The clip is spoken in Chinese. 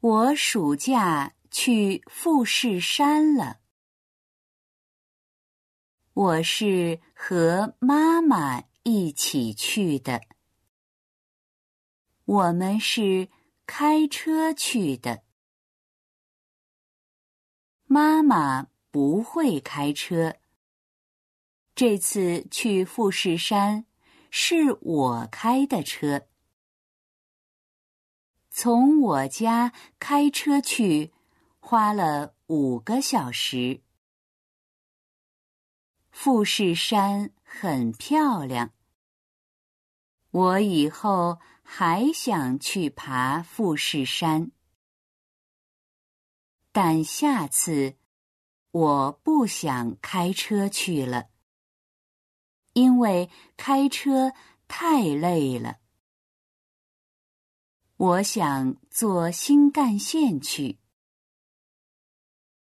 我暑假去富士山了。我是和妈妈一起去的。我们是开车去的。妈妈不会开车。这次去富士山是我开的车。从我家开车去花了5个小时。富士山很漂亮。我以后还想去爬富士山。但下次我不想开车去了，因为开车太累了。我想坐新干线去。